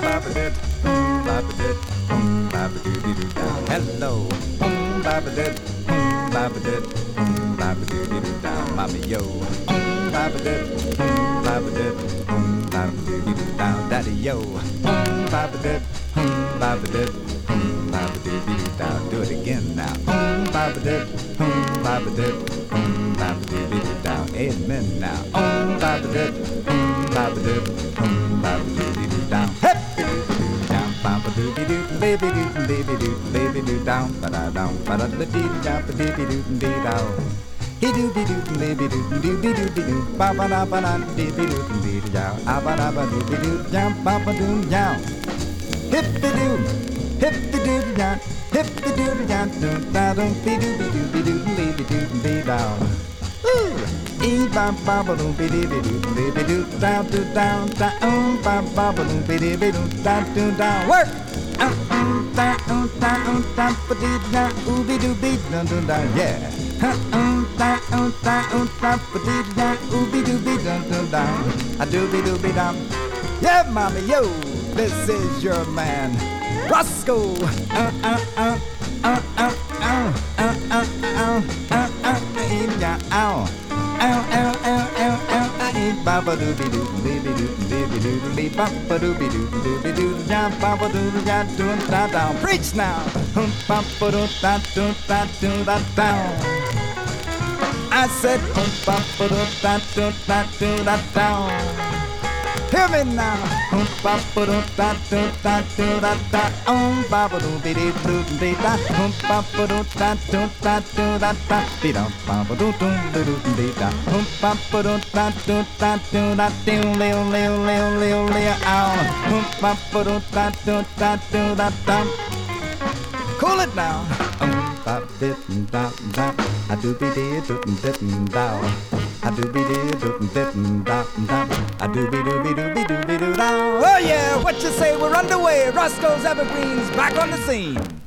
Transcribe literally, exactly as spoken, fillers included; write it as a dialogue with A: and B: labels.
A: ba-ba-did, boom, ba-ba-did, boom, ba-ba-doo-dee-doo down. Hello, boom, ba-ba-did, boom, ba-ba-did, boom, ba-ba-doo-dee-doo down. Mommy, yo, boom, ba-ba-did, boom, ba-ba-did, boom, ba-ba-doo-dee-doo down. Daddy, yo, boom, ba-ba-did, boom, ba-ba-did, boom, ba-ba-doo-dee-doo down. Do it again now. Boom, ba-ba-did, boom, ba-ba-did, boom, ba-ba-doo-dee-doo down. Amen now. Boom, ba-ba-did, boom, ba-ba-did, boom, ba-ba-doo-dee-doo down. Hip, doo-doo-doo down, ba-ba-doo-dee-doo, baby-doo, baby-doo, baby-doo down, ba-da-down, ba-da-da-dee down, ba-dee-dee-doo-dee down. He-doo-be-doo, baby-doo, doo-be-doo-be-doo, ba-ba-da-ba-da-dee-be-doo, dee-doo down, ah-ba-da-ba-doo-be-doo down, ba-ba-doo down. Hip-de-doo, hip-de-doo down, hip-de-doo down, doo-da-doo, be-doo-be-doo, be-doo, baby-doo, be down. E ba ba ba doo be dee be doo be be doo down doo down down ba ba ba doo be dee be doo down doo down work um um down um down down ba dee down ooh be doo be down doo down yeah um down um down down ba dee down ooh be doo be down doo down I do be doo be down yeah mommy yo this is your man Roscoe uh uh uh uh uh uh uh uh uh uh uh yeah ow ow ow ow ow ow I ba ba doo be doo be be doo be be doo be ba ba doo be doo be be doo ja ba ba doo ja doo da down preach now hum ba ba doo da doo da doo da down I said hum ba ba doo da doo da doo da down hear me now hum ba ba doo da doo da doo da da um ba ba doo be doo doo be da hum ba ba doo da doo da doo da da be da ba ba doo doo doo be da hum ba ba doo da doo da doo da doo leo leo leo leo leo ow hum ba ba doo da doo da doo da da cool it now um ba bit da da I do be dee doo doo da I do be dee doo doo da da I do be doo be doo be doo be doo da oh yeah what you say we're underway Roscoe's Evergreens back on the scene.